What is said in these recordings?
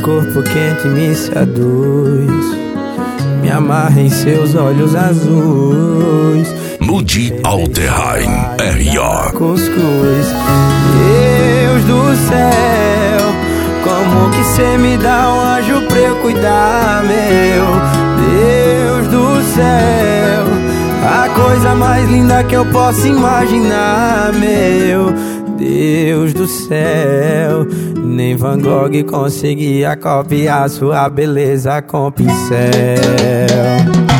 corpo quente me seduz, me amarra em seus olhos azuis. Mude Alterheim R.O. Cuscuz. Deus do céu, como que cê me dá um anjo pra eu cuidar, meu Deus do céu, a coisa mais linda que eu posso imaginar, meu Deus do céu. Nem Van Gogh conseguia copiar sua beleza com pincel.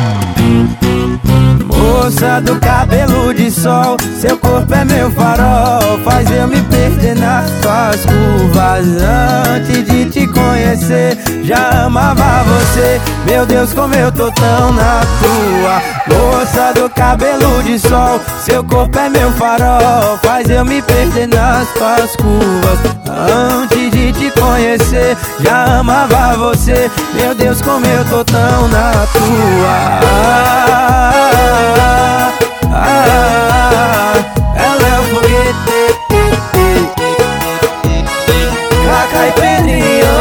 Moça do cabelo de sol, seu corpo é meu farol, faz eu me perder nas suas curvas. Antes de te conhecer, já amava você. Meu Deus, como eu tô tão na tua. Moça do cabelo de sol, seu corpo é meu farol, faz eu me perder nas suas curvas. Antes de te conhecer, já amava você. Meu Deus, como eu tô tão na tua. Ela é o foguete, Cacá e Pedrinho.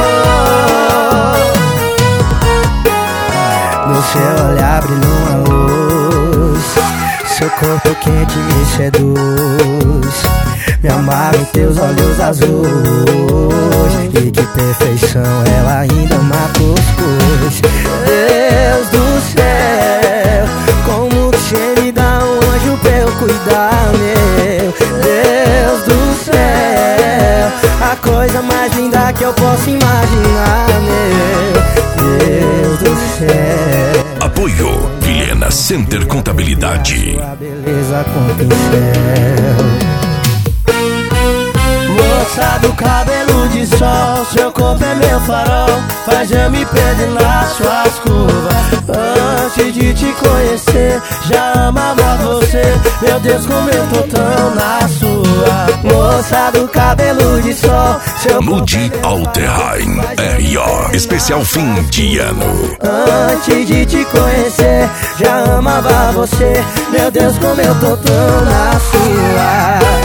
No seu olhar brilha uma luz, seu corpo quente me seduz, me amarra em teus olhos azuis. E que perfeição, ela ainda ama cuscuz. Deus do céu, como que cê me dá um anjo pra eu cuidar, meu Deus do céu, a coisa mais linda que eu posso imaginar, meu Deus do céu. Apoio Vilhena Center Contabilidade. Sua beleza com pincel. Moça do cabelo de sol, seu corpo é meu farol, faz eu me perder nas suas curvas. Antes de te conhecer, já amava você. Meu Deus, como eu tô tão na sua. Moça do cabelo de sol, seu Mude Alterheim R.O. Especial fim de ano. Antes de te conhecer, já amava você. Meu Deus, como eu tô tão na sua.